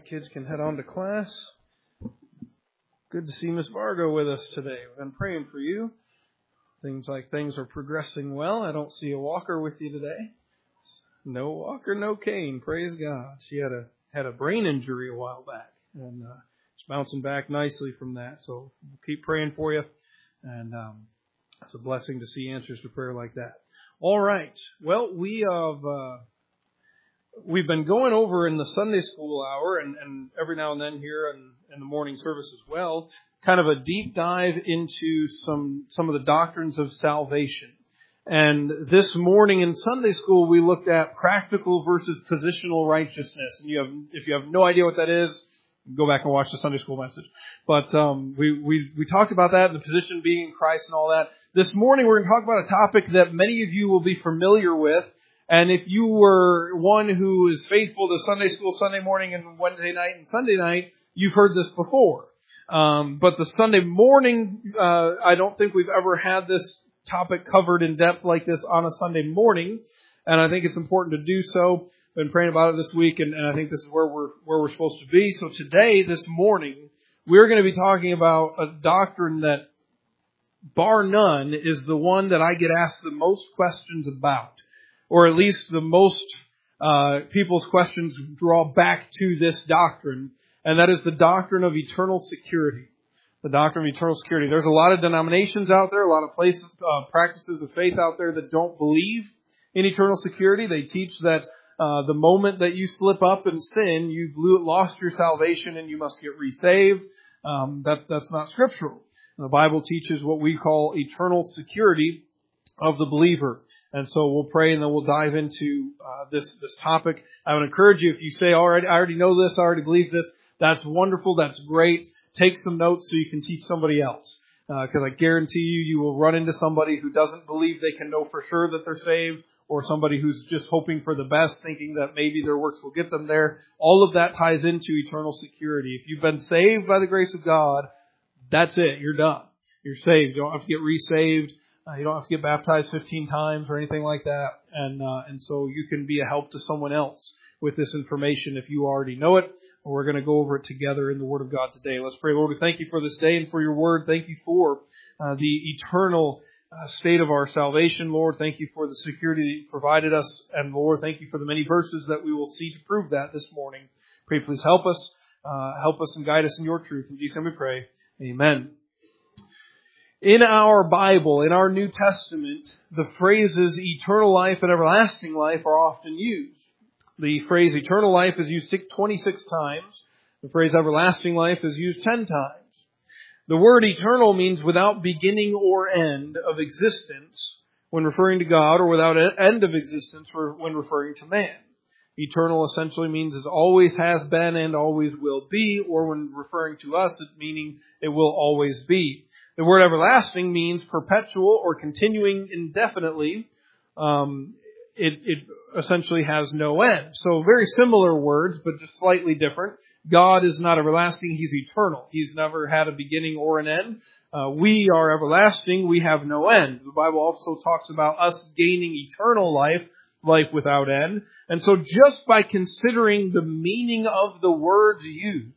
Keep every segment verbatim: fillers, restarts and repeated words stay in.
Kids can head on to class. Good to see Miss Vargo with us today. We've been praying for you. Seems like things are progressing well. I don't see a walker with you today. No walker, no cane. Praise God. She had a had a brain injury a while back, and uh, she's bouncing back nicely from that. So we'll keep praying for you, and um, it's a blessing to see answers to prayer like that. All right. Well, we have. Uh, We've been going over in the Sunday school hour and, and every now and then here in, in the morning service as well, kind of a deep dive into some some of the doctrines of salvation. And this morning in Sunday school, we looked at practical versus positional righteousness. And you have, if you have no idea what that is, go back and watch the Sunday school message. But um, we, we, we talked about that, the position being in Christ and all that. This morning, we're going to talk about a topic that many of you will be familiar with. And if you were one who is faithful to Sunday school, Sunday morning and Wednesday night and Sunday night, you've heard this before. Um, but the Sunday morning, uh, I don't think we've ever had this topic covered in depth like this on a Sunday morning. And I think it's important to do so. I've been praying about it this week, and, and I think this is where we're, where we're supposed to be. So today, this morning, we're going to be talking about a doctrine that, bar none, is the one that I get asked the most questions about. Or at least the most uh, people's questions draw back to this doctrine, and that is the doctrine of eternal security. The doctrine of eternal security. There's a lot of denominations out there, a lot of places, uh, practices of faith out there that don't believe in eternal security. They teach that uh, the moment that you slip up and sin, you've lost your salvation and you must get resaved. Um, that, that's not scriptural. The Bible teaches what we call eternal security of the believer. And so we'll pray and then we'll dive into uh, this this topic. I would encourage you, if you say, already, I already know this, I already believe this, that's wonderful, that's great. Take some notes so you can teach somebody else. Because uh, I guarantee you, you will run into somebody who doesn't believe they can know for sure that they're saved, or somebody who's just hoping for the best, thinking that maybe their works will get them there. All of that ties into eternal security. If you've been saved by the grace of God, that's it, you're done. You're saved. You don't have to get resaved. Uh, you don't have to get baptized fifteen times or anything like that. And uh, and so you can be a help to someone else with this information if you already know it. We're going to go over it together in the Word of God today. Let's pray. Lord, we thank you for this day and for your Word. Thank you for uh, the eternal uh, state of our salvation, Lord. Thank you for the security that you provided us. And Lord, thank you for the many verses that we will see to prove that this morning. Pray, please help us. Uh, help us and guide us in your truth. In Jesus' name we pray. Amen. In our Bible, in our New Testament, the phrases eternal life and everlasting life are often used. The phrase eternal life is used twenty-six times. The phrase everlasting life is used ten times. The word eternal means without beginning or end of existence when referring to God, or without end of existence when referring to man. Eternal essentially means it always has been and always will be, or when referring to us, it meaning it will always be. The word everlasting means perpetual or continuing indefinitely. Um, it, it essentially has no end. So very similar words, but just slightly different. God is not everlasting. He's eternal. He's never had a beginning or an end. Uh, we are everlasting. We have no end. The Bible also talks about us gaining eternal life, life without end. And so just by considering the meaning of the words used,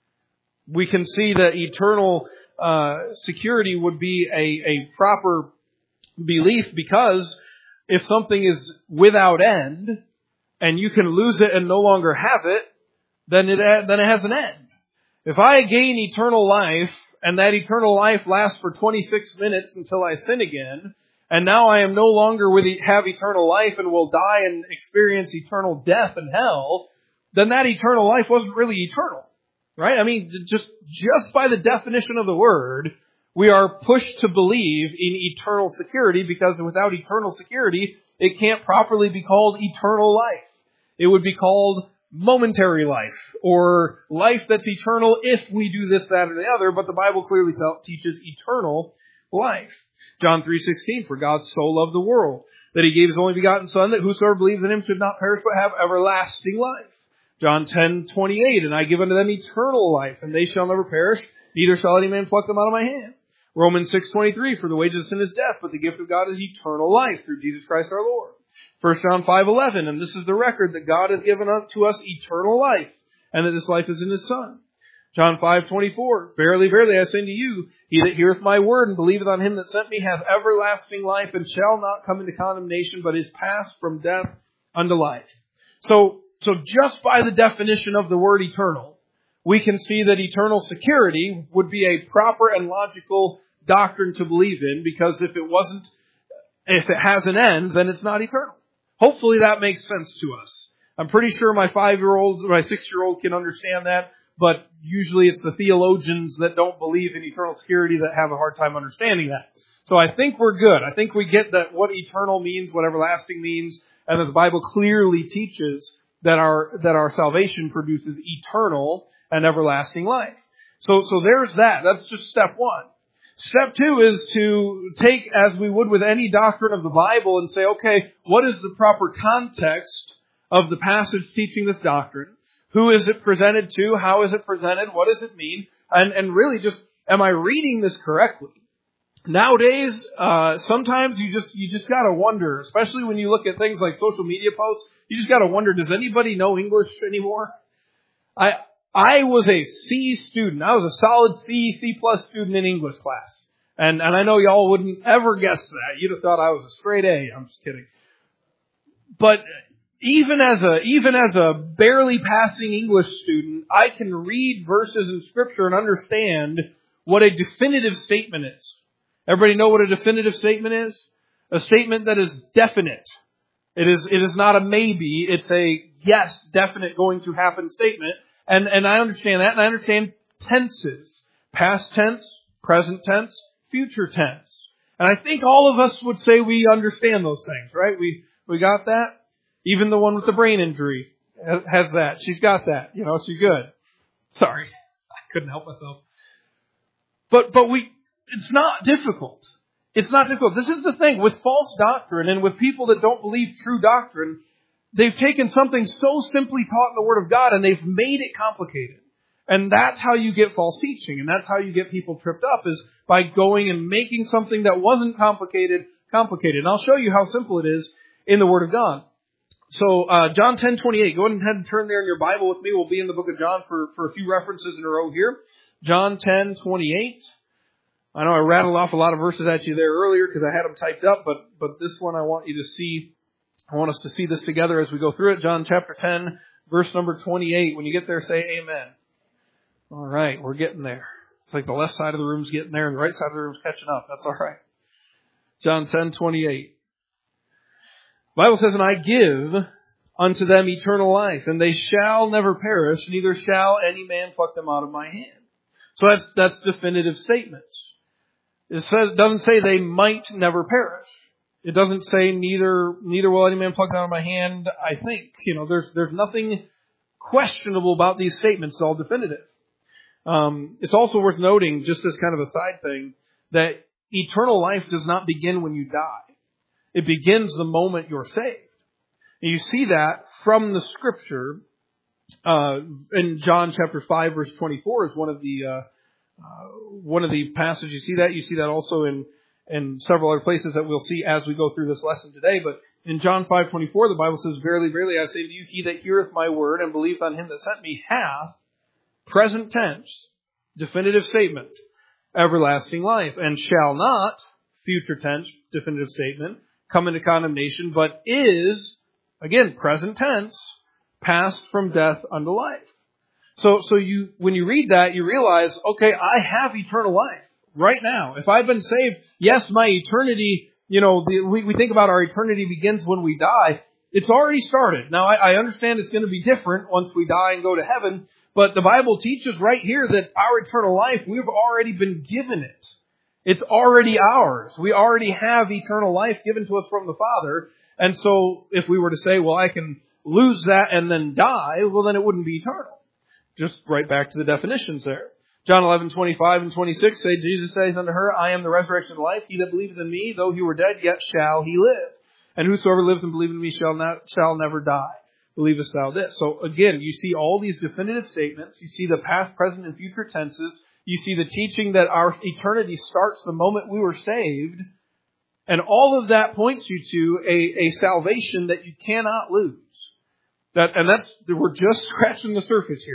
we can see that eternal Uh, security would be a, a proper belief, because if something is without end and you can lose it and no longer have it, then it then it has an end. If I gain eternal life and that eternal life lasts for twenty-six minutes until I sin again, and now I am no longer with have eternal life and will die and experience eternal death in hell, then that eternal life wasn't really eternal. Right? I mean, just, just by the definition of the word, we are pushed to believe in eternal security, because without eternal security, it can't properly be called eternal life. It would be called momentary life, or life that's eternal if we do this, that, or the other, but the Bible clearly teaches eternal life. John three sixteen, for God so loved the world that He gave His only begotten Son, that whosoever believes in Him should not perish but have everlasting life. John ten twenty-eight, and I give unto them eternal life, and they shall never perish, neither shall any man pluck them out of my hand. Romans six twenty-three, for the wages of sin is death, but the gift of God is eternal life through Jesus Christ our Lord. First John five eleven, and this is the record that God has given to us eternal life, and that this life is in His Son. John five twenty-four, verily, verily, I say unto you, he that heareth my word and believeth on Him that sent me hath everlasting life, and shall not come into condemnation, but is passed from death unto life. So, so just by the definition of the word eternal, we can see that eternal security would be a proper and logical doctrine to believe in, because if it wasn't, if it has an end, then it's not eternal. Hopefully that makes sense to us. I'm pretty sure my five-year-old, my six-year-old can understand that, but usually it's the theologians that don't believe in eternal security that have a hard time understanding that. So I think we're good. I think we get that what eternal means, what everlasting means, and that the Bible clearly teaches that our, that our salvation produces eternal and everlasting life. So, so there's that. That's just step one. Step two is to take, as we would with any doctrine of the Bible, and say, okay, what is the proper context of the passage teaching this doctrine? Who is it presented to? How is it presented? What does it mean? And, and really just, am I reading this correctly? Nowadays, uh, sometimes you just, you just gotta wonder, especially when you look at things like social media posts, you just gotta wonder, does anybody know English anymore? I, I was a C student. I was a solid C, C plus student in English class. And, and I know y'all wouldn't ever guess that. You'd have thought I was a straight A. I'm just kidding. But even as a, even as a barely passing English student, I can read verses in Scripture and understand what a definitive statement is. Everybody know what a definitive statement is? A statement that is definite. It is, it is not a maybe. It's a yes, definite going to happen statement. And, and I understand that, and I understand tenses. Past tense, present tense, future tense. And I think all of us would say we understand those things, right? We, we got that? Even the one with the brain injury has that. She's got that. You know, she's good. Sorry. I couldn't help myself. But, but we, it's not difficult. It's not difficult. This is the thing with false doctrine and with people that don't believe true doctrine. They've taken something so simply taught in the Word of God and they've made it complicated. And that's how you get false teaching. And that's how you get people tripped up, is by going and making something that wasn't complicated, complicated. And I'll show you how simple it is in the Word of God. So, uh, John ten twenty-eight, go ahead and turn there in your Bible with me. We'll be in the book of John for, for a few references in a row here. John ten twenty-eight. I know I rattled off a lot of verses at you there earlier because I had them typed up, but, but this one I want you to see, I want us to see this together as we go through it. John chapter ten, verse number twenty-eight. When you get there, say amen. All right, we're getting there. It's like the left side of the room's getting there and the right side of the room's catching up. That's all right. John ten twenty-eight. The Bible says, and I give unto them eternal life, and they shall never perish, neither shall any man pluck them out of my hand. So that's, that's definitive statements. It says, it doesn't say they might never perish. It doesn't say neither, neither will any man pluck them out of my hand, I think. You know, there's, there's nothing questionable about these statements. It's all definitive. Um, it's also worth noting, just as kind of a side thing, that eternal life does not begin when you die. It begins the moment you're saved. And you see that from the Scripture. Uh, in John chapter five, verse twenty-four is one of the uh, uh, one of the passages. You see that. You see that also in in several other places that we'll see as we go through this lesson today. But in John five twenty-four, the Bible says, "Verily, verily, I say to you, he that heareth my word and believeth on him that sent me hath," present tense, definitive statement, "everlasting life, and shall not," future tense, definitive statement, "come into condemnation, but is," again, present tense, "passed from death unto life." So, so you, when you read that, you realize, okay, I have eternal life right now. If I've been saved, yes, my eternity, you know, the, we, we think about our eternity begins when we die. It's already started. Now, I, I understand it's going to be different once we die and go to heaven, but the Bible teaches right here that our eternal life, we've already been given it. It's already ours. We already have eternal life given to us from the Father. And so if we were to say, well, I can lose that and then die, well, then it wouldn't be eternal. Just right back to the definitions there. John eleven, twenty-five and twenty-six say, Jesus saith unto her, I am the resurrection and life. He that believeth in me, though he were dead, yet shall he live. And whosoever liveth and believeth in me shall not, shall never die. Believest thou this? So again, you see all these definitive statements. You see the past, present, and future tenses. You see the teaching that our eternity starts the moment we were saved. And all of that points you to a, a salvation that you cannot lose. That, and that's, we're just scratching the surface here.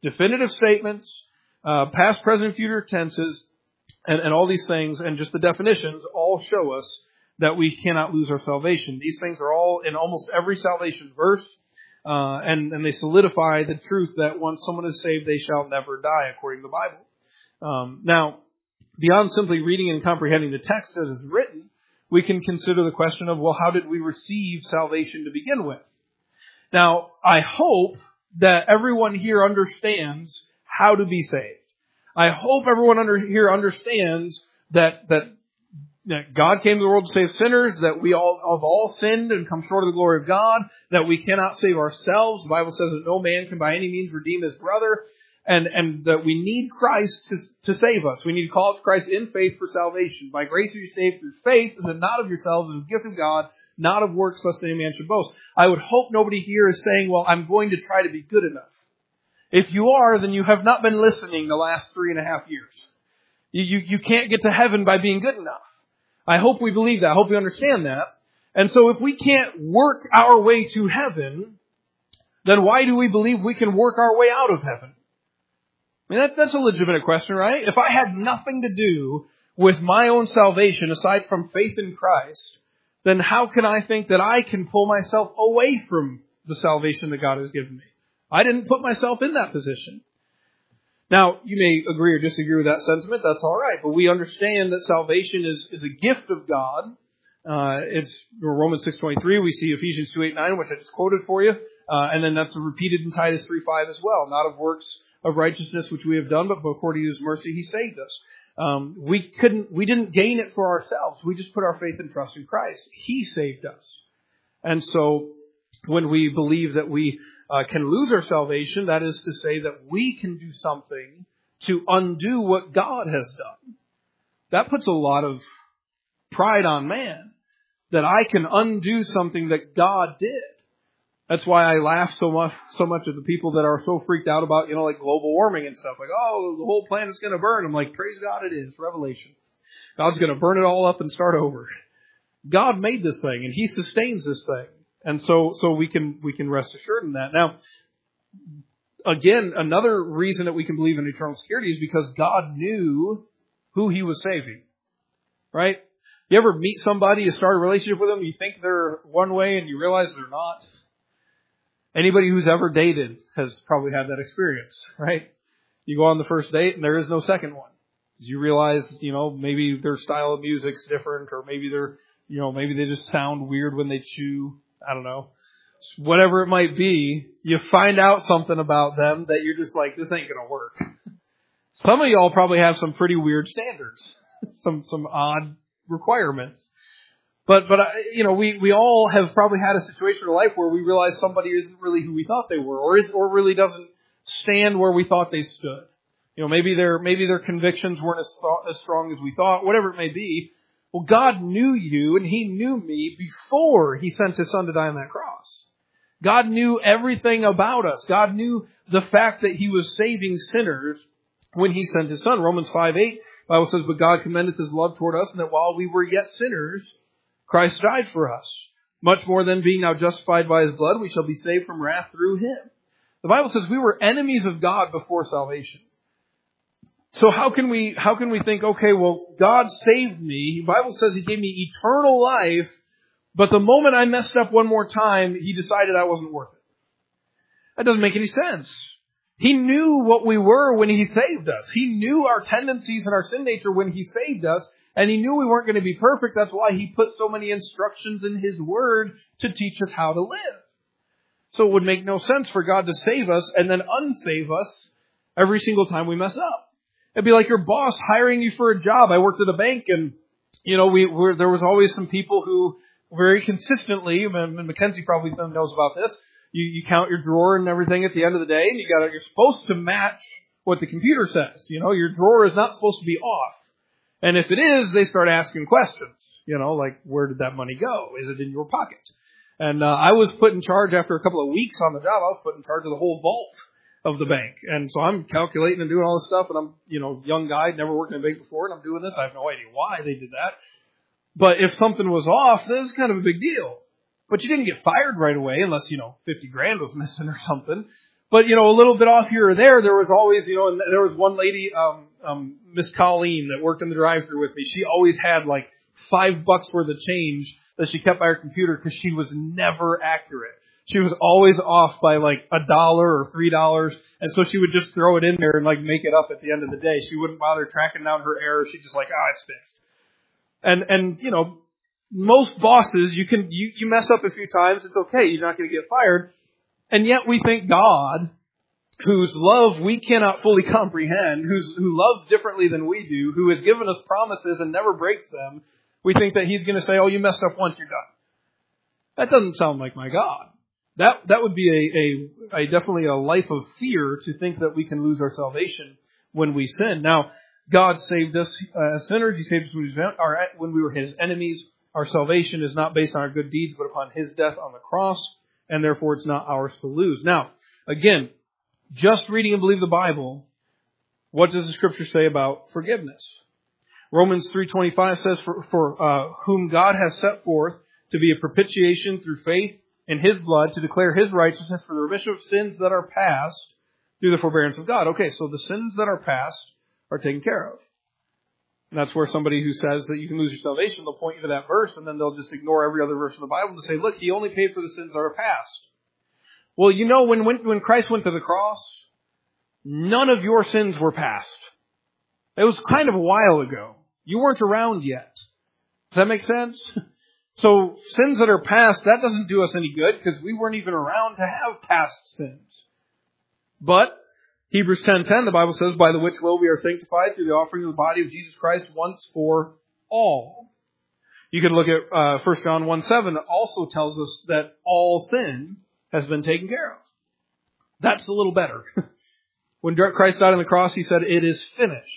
definitive statements, uh, past, present, future tenses, and, and all these things, and just the definitions all show us that we cannot lose our salvation. These things are all in almost every salvation verse, uh, and, and they solidify the truth that once someone is saved, they shall never die, according to the Bible. Um, now, beyond simply reading and comprehending the text as it's written, we can consider the question of, well, how did we receive salvation to begin with? Now, I hope that everyone here understands how to be saved. I hope everyone under here understands that, that, that God came to the world to save sinners, that we all have all sinned and come short of the glory of God, that we cannot save ourselves. The Bible says that no man can by any means redeem his brother, and, and that we need Christ to, to save us. We need to call out to Christ in faith for salvation. By grace are you saved through faith, and that not of yourselves, it is a gift of God, not of works, lest any man should boast. I would hope nobody here is saying, well, I'm going to try to be good enough. If you are, then you have not been listening the last three and a half years. You, you, you can't get to heaven by being good enough. I hope we believe that. I hope we understand that. And so if we can't work our way to heaven, then why do we believe we can work our way out of heaven? I mean, that, that's a legitimate question, right? If I had nothing to do with my own salvation aside from faith in Christ, then how can I think that I can pull myself away from the salvation that God has given me? I didn't put myself in that position. Now, you may agree or disagree with that sentiment. That's all right. But we understand that salvation is, is a gift of God. Uh, it's Romans six twenty-three. We see Ephesians two eight nine, which I just quoted for you. Uh, and then that's repeated in Titus three five as well. Not of works of righteousness which we have done, but according to His mercy He saved us. Um, we couldn't, we didn't gain it for ourselves. We just put our faith and trust in Christ. He saved us. And so when we believe that we Uh, can lose our salvation, that is to say that we can do something to undo what God has done. That puts a lot of pride on man, that I can undo something that God did. That's why I laugh so much, so much at the people that are so freaked out about, you know, like global warming and stuff. Like, oh, the whole planet's going to burn. I'm like, praise God it is. Revelation. God's going to burn it all up and start over. God made this thing and He sustains this thing. And so, so we can, we can rest assured in that. Now, again, another reason that we can believe in eternal security is because God knew who He was saving. Right? You ever meet somebody, you start a relationship with them, you think they're one way and you realize they're not? Anybody who's ever dated has probably had that experience, right? You go on the first date and there is no second one. You realize, you know, maybe their style of music's different, or maybe they're, you know, maybe they just sound weird when they chew. I don't know. Whatever it might be, you find out something about them that you're just like, this ain't going to work. Some of y'all probably have some pretty weird standards, some some odd requirements. But, but you know, we, we all have probably had a situation in life where we realize somebody isn't really who we thought they were, or is, or really doesn't stand where we thought they stood. You know, maybe their maybe their convictions weren't as, as strong as we thought, whatever it may be. Well, God knew you and He knew me before He sent His Son to die on that cross. God knew everything about us. God knew the fact that He was saving sinners when He sent His Son. Romans five eight, the Bible says, but God commendeth His love toward us, and that while we were yet sinners, Christ died for us. Much more than being now justified by His blood, we shall be saved from wrath through Him. The Bible says we were enemies of God before salvation. So how can we, how can we think, okay, well, God saved me. The Bible says He gave me eternal life, but the moment I messed up one more time, He decided I wasn't worth it. That doesn't make any sense. He knew what we were when He saved us. He knew our tendencies and our sin nature when He saved us, and He knew we weren't going to be perfect. That's why He put so many instructions in His Word to teach us how to live. So it would make no sense for God to save us and then unsave us every single time we mess up. It'd be like your boss hiring you for a job. I worked at a bank, and, you know, we were, there was always some people who very consistently, and Mackenzie probably knows about this, you, you count your drawer and everything at the end of the day, and you got you're supposed to match what the computer says. You know, your drawer is not supposed to be off. And if it is, they start asking questions. You know, like, where did that money go? Is it in your pocket? And uh, I was put in charge after a couple of weeks on the job. I was put in charge of the whole vault of the bank. And so I'm calculating and doing all this stuff, and I'm, you know, young guy, never worked in a bank before, and I'm doing this. I have no idea why they did that. But if something was off, that was kind of a big deal. But you didn't get fired right away unless, you know, fifty grand was missing or something. But, you know, a little bit off here or there, there was always, you know, and there was one lady, um, um, Miss Colleen, that worked in the drive-thru with me. She always had like five bucks worth of change that she kept by her computer because she was never accurate. She was always off by like a dollar or three dollars. And so she would just throw it in there and like make it up at the end of the day. She wouldn't bother tracking down her errors. She'd just like, ah, it's fixed. And, and, you know, most bosses, you can, you, you mess up a few times. It's okay. You're not going to get fired. And yet we think God, whose love we cannot fully comprehend, who's, who loves differently than we do, who has given us promises and never breaks them, we think that He's going to say, oh, you messed up once, you're done. That doesn't sound like my God. That that would be a, a, a definitely a life of fear to think that we can lose our salvation when we sin. Now, God saved us uh, as sinners. He saved us when we, were, when we were His enemies. Our salvation is not based on our good deeds, but upon His death on the cross, and therefore it's not ours to lose. Now, again, just reading and believe the Bible, what does the Scripture say about forgiveness? Romans three twenty-five says, for, for uh, whom God has set forth to be a propitiation through faith in His blood, to declare His righteousness for the remission of sins that are past through the forbearance of God. Okay, so the sins that are past are taken care of. And that's where somebody who says that you can lose your salvation, they'll point you to that verse, and then they'll just ignore every other verse in the Bible and say, look, He only paid for the sins that are past. Well, you know, when, when, when Christ went to the cross, none of your sins were past. It was kind of a while ago. You weren't around yet. Does that make sense? So sins that are past, that doesn't do us any good because we weren't even around to have past sins. But Hebrews ten ten, the Bible says, by the which will we are sanctified through the offering of the body of Jesus Christ once for all. You can look at uh, First John one seven. It also tells us that all sin has been taken care of. That's a little better. When Christ died on the cross, He said, it is finished.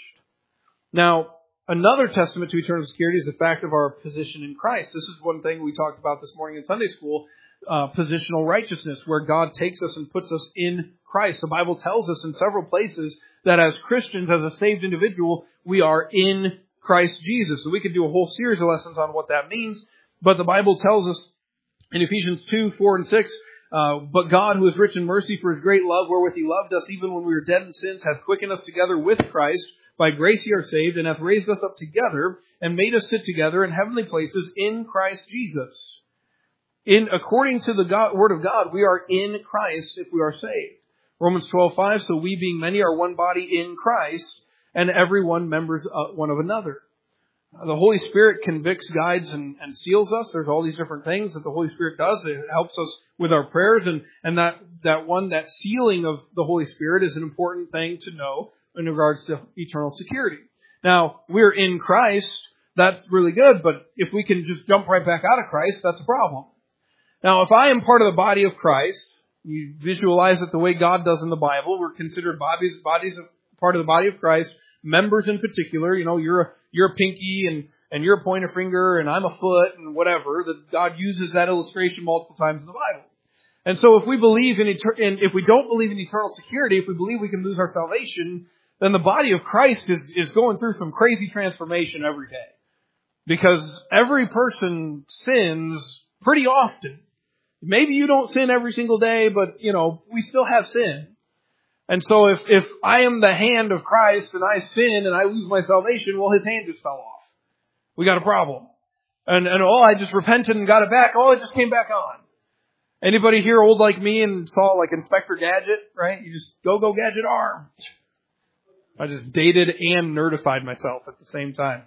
Now, another testament to eternal security is the fact of our position in Christ. This is one thing we talked about this morning in Sunday school, uh, positional righteousness, where God takes us and puts us in Christ. The Bible tells us in several places that as Christians, as a saved individual, we are in Christ Jesus. So we could do a whole series of lessons on what that means. But the Bible tells us in Ephesians two, four, and six, uh, but God, who is rich in mercy for His great love, wherewith He loved us, even when we were dead in sins, hath quickened us together with Christ. By grace ye are saved, and hath raised us up together, and made us sit together in heavenly places in Christ Jesus. In according to the God, Word of God, we are in Christ if we are saved. Romans twelve five, so we being many are one body in Christ, and every one members of one of another. The Holy Spirit convicts, guides, and, and seals us. There's all these different things that the Holy Spirit does. It helps us with our prayers, and, and that, that one, that sealing of the Holy Spirit is an important thing to know in regards to eternal security. Now, we're in Christ. That's really good, but if we can just jump right back out of Christ, that's a problem. Now, if I am part of the body of Christ, you visualize it the way God does in the Bible. We're considered bodies, bodies of part of the body of Christ, members in particular. You know, you're a, you're a pinky and, and you're a pointer finger and I'm a foot and whatever. That God uses that illustration multiple times in the Bible. And so if we believe in, etern- in, if we don't believe in eternal security, if we believe we can lose our salvation, then the body of Christ is, is going through some crazy transformation every day. Because every person sins pretty often. Maybe you don't sin every single day, but, you know, we still have sin. And so if, if I am the hand of Christ and I sin and I lose my salvation, well, His hand just fell off. We got a problem. And, and oh, I just repented and got it back. Oh, it just came back on. Anybody here old like me and saw like Inspector Gadget, right? You just go, go, Gadget arm. I just dated and nerdified myself at the same time.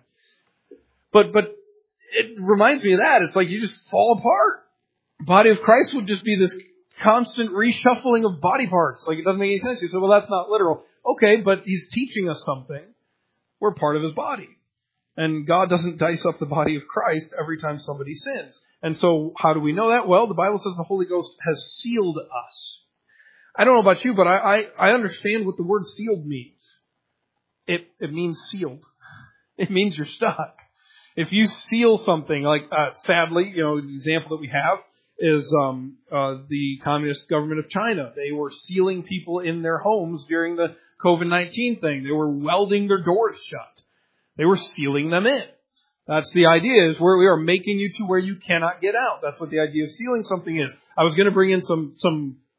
But, but it reminds me of that. It's like you just fall apart. The body of Christ would just be this constant reshuffling of body parts. Like it doesn't make any sense. You say, well, that's not literal. Okay, but He's teaching us something. We're part of His body. And God doesn't dice up the body of Christ every time somebody sins. And so how do we know that? Well, the Bible says the Holy Ghost has sealed us. I don't know about you, but I, I, I understand what the word sealed means. It, it means sealed. It means you're stuck. If you seal something, like uh, sadly, you know, the example that we have is um, uh, the Communist government of China. They were sealing people in their homes during the covid nineteen thing. They were welding their doors shut. They were sealing them in. That's the idea, is where we are making you to where you cannot get out. That's what the idea of sealing something is. I was going to bring in some some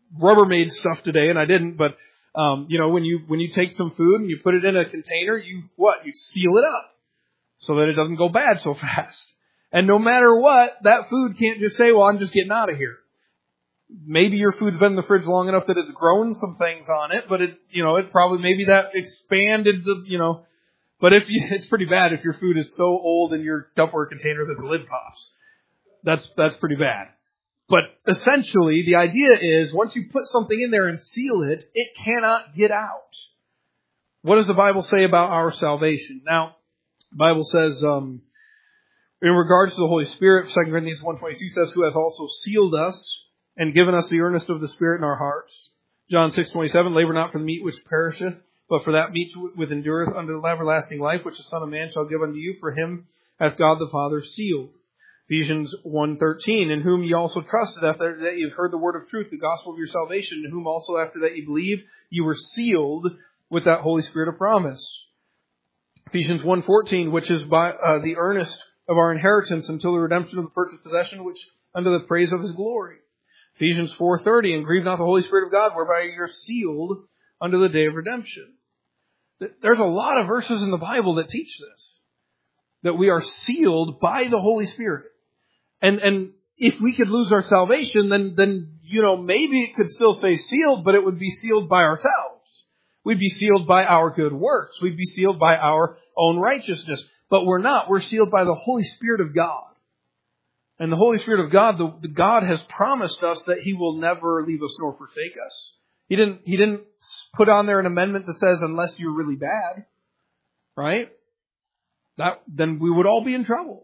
Rubbermaid stuff today, and I didn't, but um, you know, when you when you take some food and you put it in a container, you what? You seal it up so that it doesn't go bad so fast. And no matter what, that food can't just say, well, I'm just getting out of here. Maybe your food's been in the fridge long enough that it's grown some things on it, but it, you know, it probably, maybe that expanded the, you know, but if you, it's pretty bad if your food is so old in your Tupperware container that the lid pops. That's, that's pretty bad. But essentially, the idea is once you put something in there and seal it, it cannot get out. What does the Bible say about our salvation? Now, the Bible says, um, in regards to the Holy Spirit, Second Corinthians one twenty-two says, who has also sealed us and given us the earnest of the Spirit in our hearts. John six twenty-seven, labor not for the meat which perisheth, but for that meat which endureth unto everlasting life, which the Son of Man shall give unto you. For him hath God the Father sealed. Ephesians one thirteen, in whom ye also trusted, after that ye have heard the word of truth, the gospel of your salvation, in whom also after that ye believed, you were sealed with that Holy Spirit of promise. Ephesians one fourteen, which is by uh, the earnest of our inheritance until the redemption of the purchased possession, which unto the praise of his glory. Ephesians four thirty, and grieve not the Holy Spirit of God, whereby you're sealed unto the day of redemption. There's a lot of verses in the Bible that teach this, that we are sealed by the Holy Spirit. And and if we could lose our salvation, then, then you know, maybe it could still say sealed, but it would be sealed by ourselves. We'd be sealed by our good works. We'd be sealed by our own righteousness. But we're not. We're sealed by the Holy Spirit of God. And the Holy Spirit of God, the, the God has promised us that He will never leave us nor forsake us. He didn't, He didn't put on there an amendment that says, unless you're really bad, right? That, then we would all be in trouble.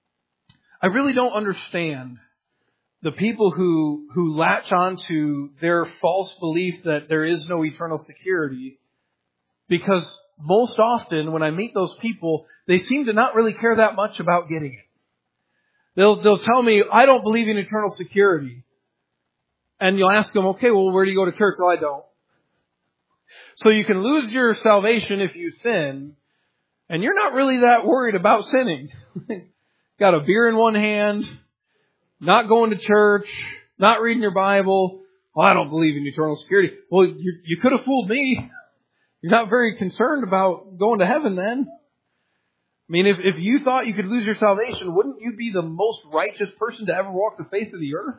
I really don't understand the people who, who latch on to their false belief that there is no eternal security, because most often when I meet those people, they seem to not really care that much about getting it. They'll, they'll tell me, I don't believe in eternal security. And you'll ask them, okay, well, where do you go to church? Well, I don't. So you can lose your salvation if you sin, and you're not really that worried about sinning. Got a beer in one hand, not going to church, not reading your Bible. Well, I don't believe in eternal security. Well, you, you could have fooled me. You're not very concerned about going to heaven then. I mean, if, if you thought you could lose your salvation, wouldn't you be the most righteous person to ever walk the face of the earth?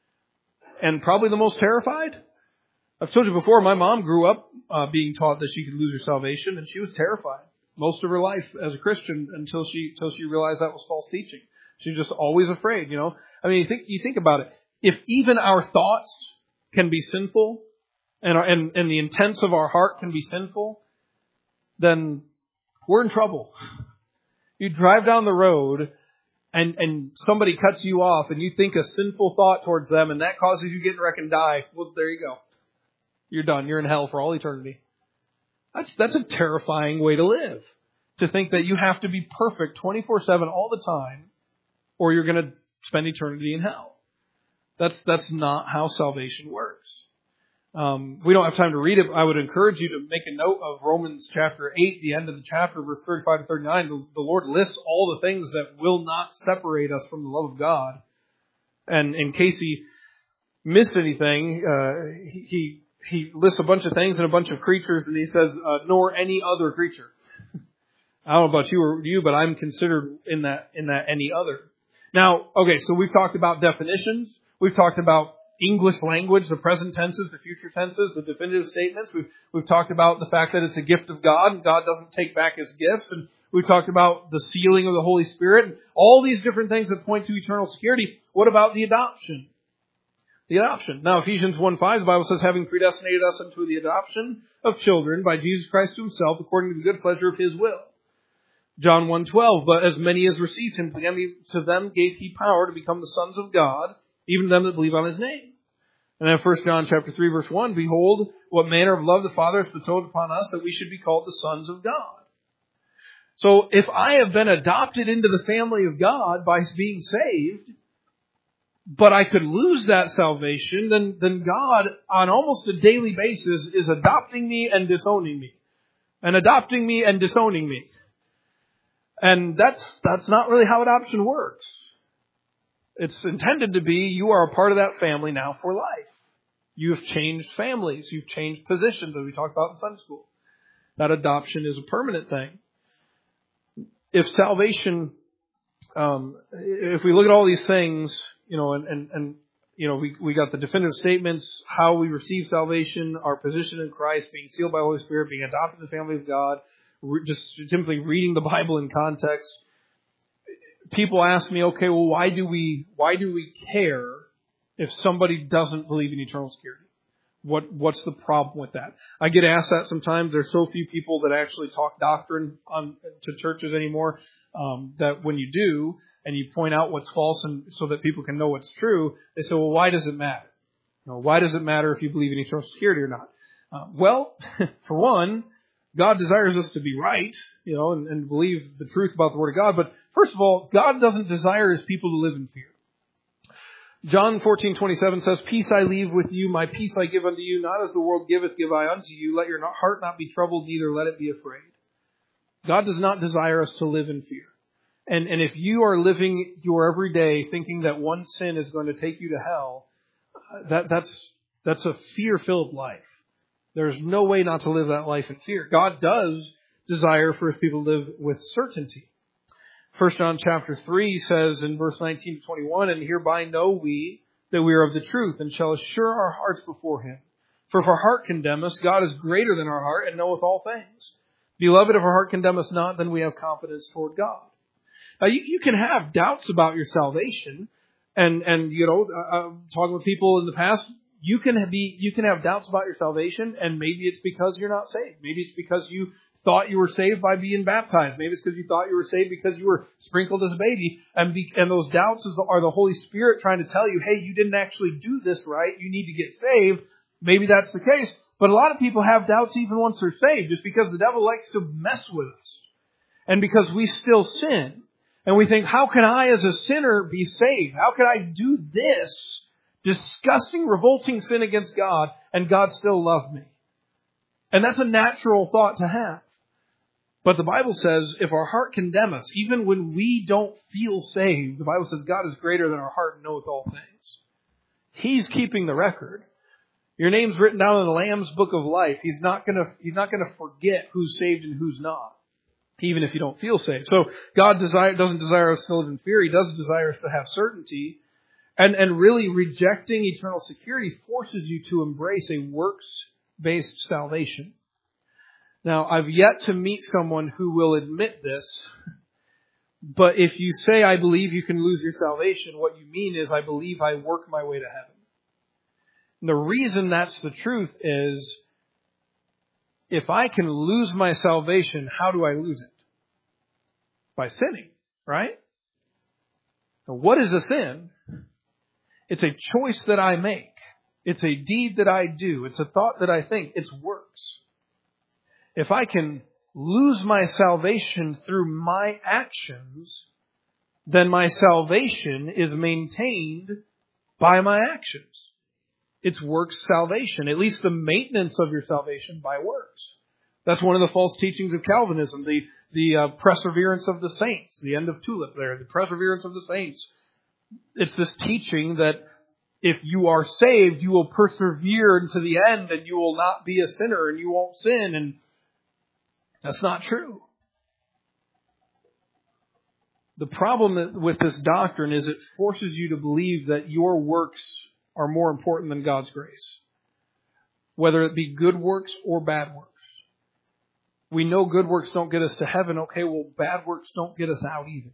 And probably the most terrified? I've told you before, my mom grew up uh, being taught that she could lose her salvation, and she was terrified most of her life as a Christian until she until she realized that was false teaching. She was just always afraid, you know. I mean, you think you think about it. If even our thoughts can be sinful, and our, and and the intents of our heart can be sinful, then we're in trouble. You drive down the road and, and somebody cuts you off and you think a sinful thought towards them and that causes you to get wrecked and die. Well, there you go. You're done. You're in hell for all eternity. That's, that's a terrifying way to live. To think that you have to be perfect twenty-four seven all the time or you're going to spend eternity in hell. That's, that's not how salvation works. Um, we don't have time to read it, but I would encourage you to make a note of Romans chapter eight, the end of the chapter, verse thirty-five to thirty-nine. The, the Lord lists all the things that will not separate us from the love of God. And in case he missed anything, uh, he, he he lists a bunch of things and a bunch of creatures, and he says, uh, nor any other creature. I don't know about you or you, but I'm considered in that in that any other. Now, okay, so we've talked about definitions. We've talked about English language, the present tenses, the future tenses, the definitive statements. We've, we've talked about the fact that it's a gift of God and God doesn't take back His gifts. And we've talked about the sealing of the Holy Spirit and all these different things that point to eternal security. What about the adoption? The adoption. Now, Ephesians one five, the Bible says, having predestinated us unto the adoption of children by Jesus Christ to Himself, according to the good pleasure of His will. John one twelve, but as many as received Him, to them gave He power to become the sons of God, even them that believe on His name. And then First John chapter three, verse one, behold, what manner of love the Father has bestowed upon us, that we should be called the sons of God. So if I have been adopted into the family of God by being saved, but I could lose that salvation, then, then God, on almost a daily basis, is adopting me and disowning me. And adopting me and disowning me. And that's, that's not really how adoption works. It's intended to be, you are a part of that family now for life. You have changed families. You've changed positions, as we talked about in Sunday school. That adoption is a permanent thing. If salvation, um, if we look at all these things, you know, and, and, and you know, we, we got the definitive statements, how we receive salvation, our position in Christ, being sealed by the Holy Spirit, being adopted in the family of God, re- just simply reading the Bible in context. People ask me, okay, well, why do we, why do we care if somebody doesn't believe in eternal security? What, what's the problem with that? I get asked that sometimes. There's so few people that actually talk doctrine on, to churches anymore, um, that when you do, and you point out what's false and so that people can know what's true, they say, well, why does it matter? You know, why does it matter if you believe in eternal security or not? Uh, well, for one, God desires us to be right, you know, and, and believe the truth about the Word of God. But first of all, God doesn't desire His people to live in fear. John fourteen twenty-seven says, peace I leave with you, my peace I give unto you, not as the world giveth give I unto you. Let your heart not be troubled, neither let it be afraid. God does not desire us to live in fear. And, and if you are living your everyday thinking that one sin is going to take you to hell, that, that's, that's a fear-filled life. There's no way not to live that life in fear. God does desire for His people to live with certainty. First John chapter three says in verse nineteen to twenty-one, and hereby know we that we are of the truth, and shall assure our hearts before Him. For if our heart condemn us, God is greater than our heart, and knoweth all things. Beloved, if our heart condemn us not, then we have confidence toward God. Now, you, you can have doubts about your salvation, and and you know, uh, talking with people in the past, you can be you can have doubts about your salvation, and maybe it's because you're not saved. Maybe it's because you thought you were saved by being baptized. Maybe it's because you thought you were saved because you were sprinkled as a baby. And, be, and those doubts are the Holy Spirit trying to tell you, hey, you didn't actually do this right. You need to get saved. Maybe that's the case. But a lot of people have doubts even once they're saved, just because the devil likes to mess with us. And because we still sin. And we think, how can I as a sinner be saved? How can I do this disgusting, revolting sin against God and God still love me? And that's a natural thought to have. But the Bible says, if our heart condemn us, even when we don't feel saved, the Bible says God is greater than our heart and knoweth all things. He's keeping the record. Your name's written down in the Lamb's book of life. He's not gonna, he's not gonna forget who's saved and who's not, even if you don't feel saved. So God desire, doesn't desire us to live in fear. He does desire us to have certainty. And, and really rejecting eternal security forces you to embrace a works-based salvation. Now, I've yet to meet someone who will admit this, but if you say, I believe you can lose your salvation, what you mean is, I believe I work my way to heaven. And the reason that's the truth is, if I can lose my salvation, how do I lose it? By sinning, right? Now, what is a sin? It's a choice that I make. It's a deed that I do. It's a thought that I think. It's works. If I can lose my salvation through my actions, then my salvation is maintained by my actions. It's works salvation, at least the maintenance of your salvation by works. That's one of the false teachings of Calvinism, the, the uh, perseverance of the saints, the end of Tulip there, the perseverance of the saints. It's this teaching that if you are saved, you will persevere into the end and you will not be a sinner and you won't sin, and that's not true. The problem with this doctrine is it forces you to believe that your works are more important than God's grace, whether it be good works or bad works. We know good works don't get us to heaven. Okay, well, bad works don't get us out either.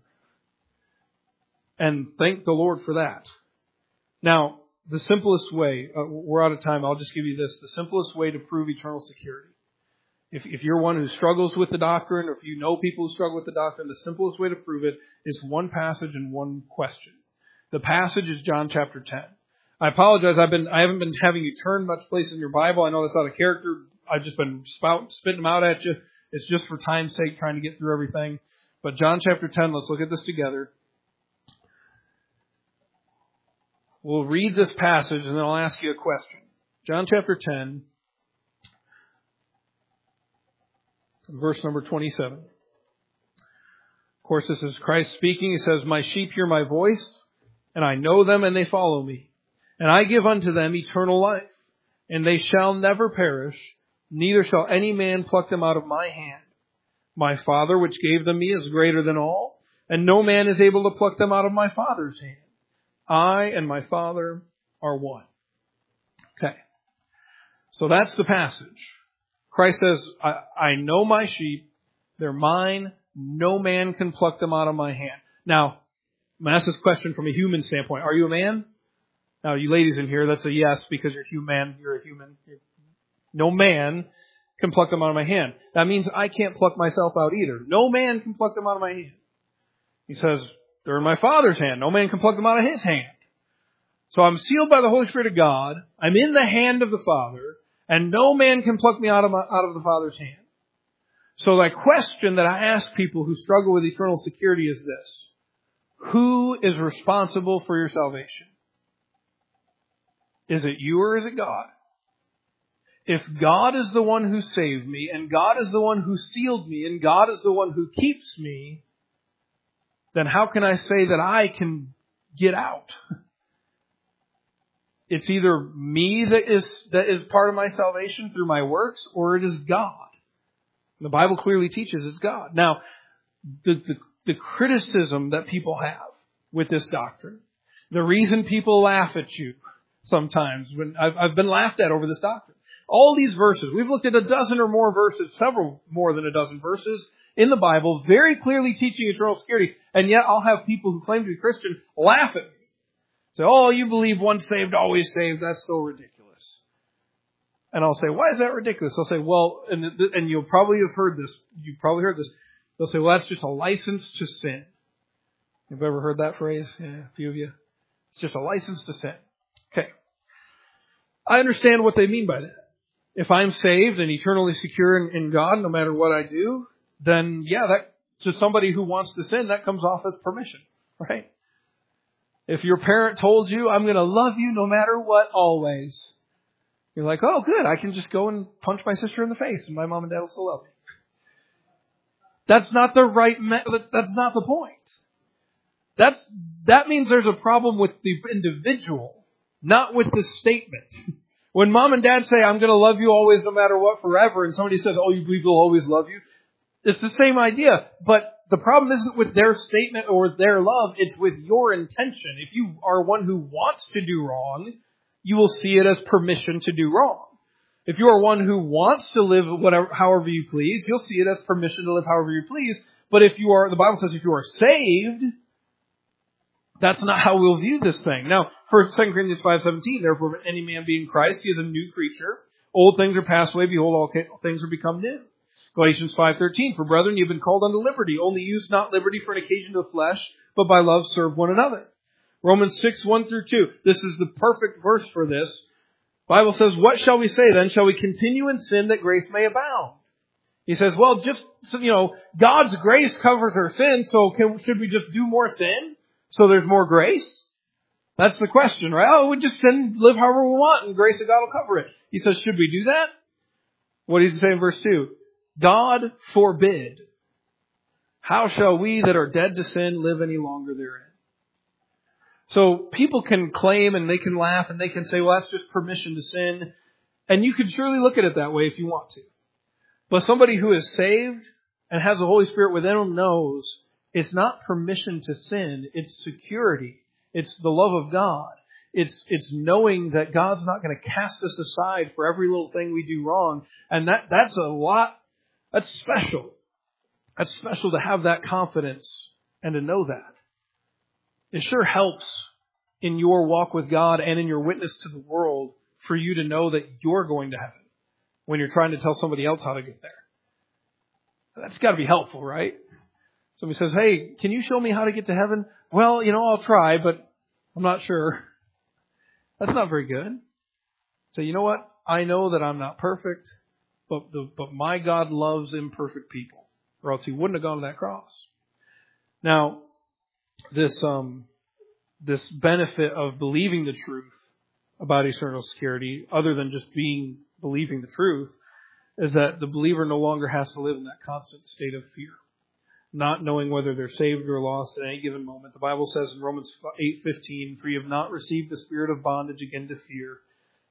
And thank the Lord for that. Now, the simplest way, uh, we're out of time, I'll just give you this. The simplest way to prove eternal security. If, if you're one who struggles with the doctrine, or if you know people who struggle with the doctrine, the simplest way to prove it is one passage and one question. The passage is John chapter ten. I apologize, I've been, I haven't been having you turn much place in your Bible. I know that's out of character. I've just been spout, spitting them out at you. It's just for time's sake, trying to get through everything. But John chapter ten, let's look at this together. We'll read this passage and then I'll ask you a question. John chapter ten, verse number twenty-seven. Of course, this is Christ speaking. He says, my sheep hear my voice, and I know them and they follow me. And I give unto them eternal life, and they shall never perish, neither shall any man pluck them out of my hand. My Father, which gave them me, is greater than all, and no man is able to pluck them out of my Father's hand. I and my Father are one. Okay. So that's the passage. Christ says, I, I know my sheep. They're mine. No man can pluck them out of my hand. Now, I'm going to ask this question from a human standpoint. Are you a man? Now, you ladies in here, that's a yes because you're human. You're a human. No man can pluck them out of my hand. That means I can't pluck myself out either. No man can pluck them out of my hand. He says, they're in my Father's hand. No man can pluck them out of His hand. So I'm sealed by the Holy Spirit of God. I'm in the hand of the Father. And no man can pluck me out of, my, out of the Father's hand. So the question that I ask people who struggle with eternal security is this. Who is responsible for your salvation? Is it you or is it God? If God is the one who saved me, and God is the one who sealed me, and God is the one who keeps me, then how can I say that I can get out? It's either me that is that is part of my salvation through my works, or it is God. The Bible clearly teaches it's God. Now, the, the, the criticism that people have with this doctrine, the reason people laugh at you sometimes, when I've, I've been laughed at over this doctrine. All these verses, we've looked at a dozen or more verses, several more than a dozen verses in the Bible, very clearly teaching eternal security, and yet I'll have people who claim to be Christian laugh at me. Say, oh, you believe once saved, always saved. That's so ridiculous. And I'll say, why is that ridiculous? They'll say, well, and, and you'll probably have heard this. You've probably heard this. They'll say, well, that's just a license to sin. Have you ever heard that phrase? Yeah, a few of you. It's just a license to sin. Okay. I understand what they mean by that. If I'm saved and eternally secure in, in God, no matter what I do, then yeah, that to somebody who wants to sin, that comes off as permission, right? If your parent told you, I'm going to love you no matter what, always, you're like, oh, good, I can just go and punch my sister in the face and my mom and dad will still love me. That's not the right, me- that's not the point. That's, that means there's a problem with the individual, not with the statement. When mom and dad say, I'm going to love you always no matter what forever, and somebody says, oh, you believe they'll always love you, it's the same idea. But the problem isn't with their statement or their love, it's with your intention. If you are one who wants to do wrong, you will see it as permission to do wrong. If you are one who wants to live whatever, however you please, you'll see it as permission to live however you please. But if you are, the Bible says if you are saved, that's not how we'll view this thing. Now, for Second Corinthians five seventeen, therefore, if any man be in Christ, he is a new creature. Old things are passed away, behold, all things are become new. Galatians five thirteen, for brethren, you've been called unto liberty. Only use not liberty for an occasion to the flesh, but by love serve one another. Romans six, one through two. This is the perfect verse for this. The Bible says, what shall we say then? Shall we continue in sin that grace may abound? He says, well, just, you know, God's grace covers our sin, so can, should we just do more sin so there's more grace? That's the question, right? Oh, we just sin, live however we want, and grace of God will cover it. He says, should we do that? What does he say in verse two? God forbid. How shall we that are dead to sin live any longer therein? So people can claim and they can laugh and they can say, well, that's just permission to sin. And you can surely look at it that way if you want to. But somebody who is saved and has the Holy Spirit within them knows it's not permission to sin. It's security. It's the love of God. It's it's knowing that God's not going to cast us aside for every little thing we do wrong. And that that's a lot. That's special. That's special to have that confidence and to know that. It sure helps in your walk with God and in your witness to the world for you to know that you're going to heaven when you're trying to tell somebody else how to get there. That's got to be helpful, right? Somebody says, hey, can you show me how to get to heaven? Well, you know, I'll try, but I'm not sure. That's not very good. So you know what? I know that I'm not perfect, but the, but my God loves imperfect people, or else he wouldn't have gone to that cross. Now, this um, this benefit of believing the truth about eternal security, other than just being believing the truth, is that the believer no longer has to live in that constant state of fear, not knowing whether they're saved or lost at any given moment. The Bible says in Romans eight fifteen, for you have not received the spirit of bondage again to fear,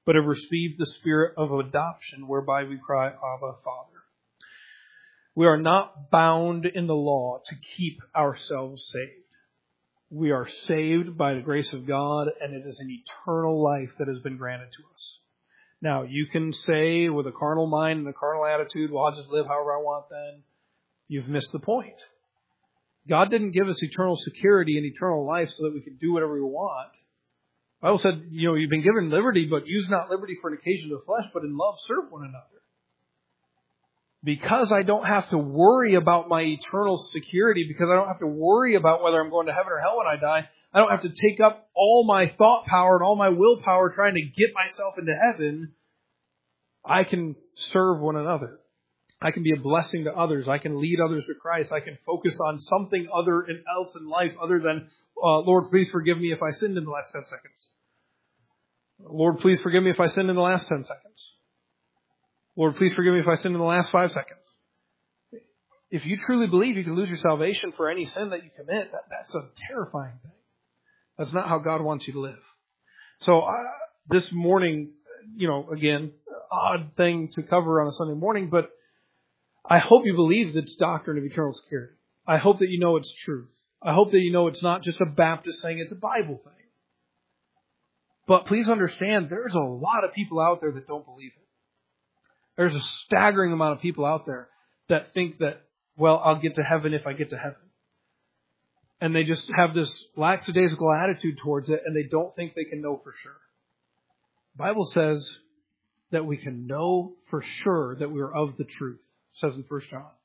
but have received the Spirit of adoption, whereby we cry, Abba, Father. We are not bound in the law to keep ourselves saved. We are saved by the grace of God, and it is an eternal life that has been granted to us. Now, you can say with a carnal mind and a carnal attitude, well, I'll just live however I want then. You've missed the point. God didn't give us eternal security and eternal life so that we could do whatever we want. The Bible said, you know, you've been given liberty, but use not liberty for an occasion of the flesh, but in love serve one another. Because I don't have to worry about my eternal security, because I don't have to worry about whether I'm going to heaven or hell when I die, I don't have to take up all my thought power and all my willpower trying to get myself into heaven. I can serve one another. I can be a blessing to others. I can lead others to Christ. I can focus on something other else in life other than, uh, Lord, please forgive me if I sinned in the last ten seconds. Lord, please forgive me if I sinned in the last ten seconds. Lord, please forgive me if I sinned in the last five seconds. If you truly believe you can lose your salvation for any sin that you commit, that, that's a terrifying thing. That's not how God wants you to live. So uh, this morning, you know, again, odd thing to cover on a Sunday morning, but I hope you believe this doctrine of eternal security. I hope that you know it's truth. I hope that you know it's not just a Baptist thing, it's a Bible thing. But please understand, there's a lot of people out there that don't believe it. There's a staggering amount of people out there that think that, well, I'll get to heaven if I get to heaven. And they just have this lackadaisical attitude towards it, and they don't think they can know for sure. The Bible says that we can know for sure that we are of the truth. It says in First John.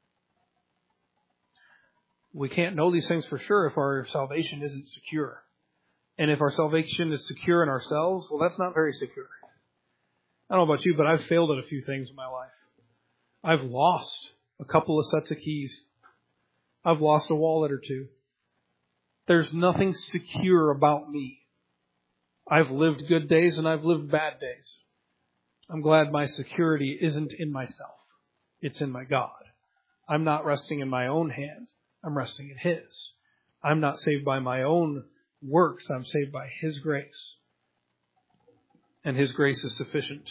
We can't know these things for sure if our salvation isn't secure. And if our salvation is secure in ourselves, well, that's not very secure. I don't know about you, but I've failed at a few things in my life. I've lost a couple of sets of keys. I've lost a wallet or two. There's nothing secure about me. I've lived good days and I've lived bad days. I'm glad my security isn't in myself. It's in my God. I'm not resting in my own hand. I'm resting in His. I'm not saved by my own works. I'm saved by His grace. And His grace is sufficient.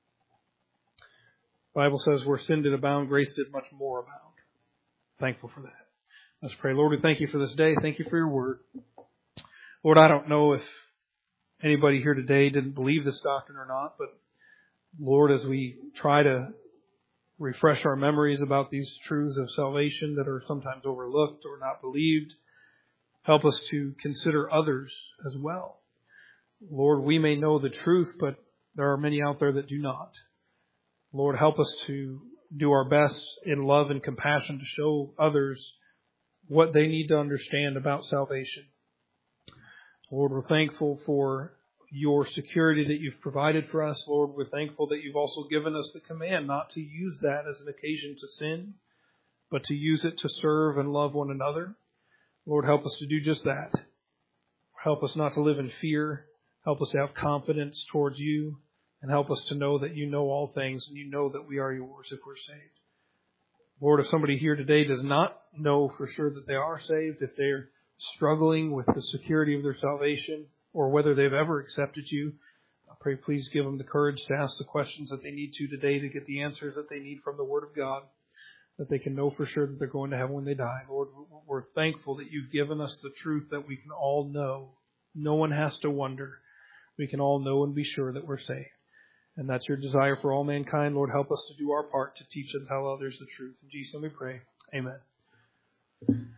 The Bible says where sin did abound, grace did much more abound. Thankful for that. Let's pray. Lord, we thank You for this day. Thank You for Your word. Lord, I don't know if anybody here today didn't believe this doctrine or not, but Lord, as we try to refresh our memories about these truths of salvation that are sometimes overlooked or not believed, help us to consider others as well. Lord, we may know the truth, but there are many out there that do not. Lord, help us to do our best in love and compassion to show others what they need to understand about salvation. Lord, we're thankful for Your security that You've provided for us. Lord, we're thankful that You've also given us the command not to use that as an occasion to sin, but to use it to serve and love one another. Lord, help us to do just that. Help us not to live in fear. Help us to have confidence towards You, and help us to know that You know all things and You know that we are Yours if we're saved. Lord, if somebody here today does not know for sure that they are saved, if they're struggling with the security of their salvation, or whether they've ever accepted You, I pray please give them the courage to ask the questions that they need to today to get the answers that they need from the Word of God, that they can know for sure that they're going to heaven when they die. Lord, we're thankful that You've given us the truth that we can all know. No one has to wonder. We can all know and be sure that we're saved. And that's Your desire for all mankind. Lord, help us to do our part to teach and tell others the truth. In Jesus' name we pray. Amen.